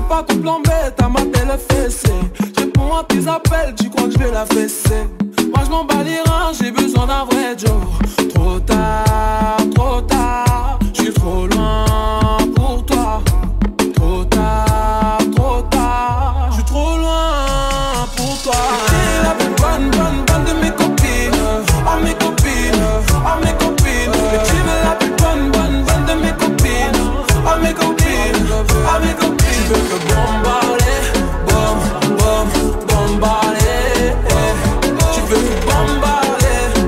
pas ton plan B, t'as ma télé fessée. Réponds à tes appels, tu crois que je vais la fesser. Moi je m'en bats les reins, j'ai besoin d'un vrai Joe. Trop tard, je suis trop loin pour toi. Trop tard, je suis trop loin pour toi. T'es la plus bonne de mes copines. Oh mes copines, oh mes copines. Et tu veux la plus bonne de mes copines. Oh mes copines, oh mes copines. Tu veux que bombarder, bombarder. Tu veux que bombarder,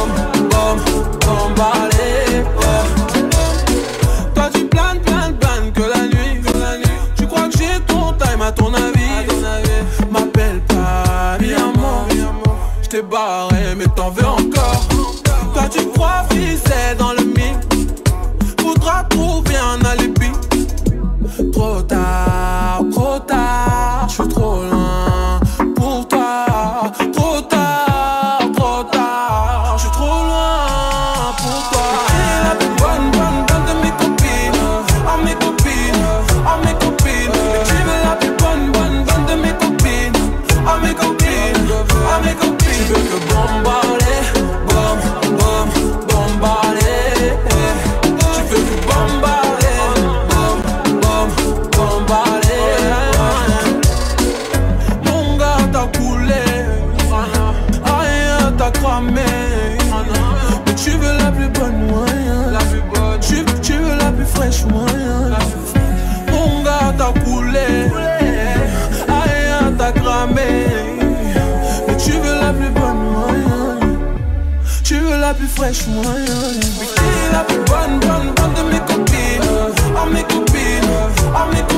bombarder. Toi tu planes que la nuit. Tu crois que j'ai ton time à ton avis. M'appelle pas mi amor. J't'ai barré mais t'en veux encore. Toi tu crois ficelle dans le mix. Faudra trouver un alibi. Trop tard, j'suis trop loin pour toi. Trop tard, j'suis trop loin pour toi. T'es la plus bonne de mes copines. Oh mes copines, oh mes copines. Et tu veux la plus bonne de mes copines. Oh mes copines, oh mes copines. Tu veux que bombarder, bombarder. Tu veux que bombarder, bombarder. Mon gars t'as coulé, rien t'as cramé. Mais tu veux la plus bonne moyen. Tu veux la plus fraîche moyen. Mon gars t'as coulé, rien t'as cramé. Mais tu veux la plus bonne moyen. Tu veux la plus fraîche moyen. Mais qui est la plus bonne de mes copines. Oh mes copines, oh mes copines.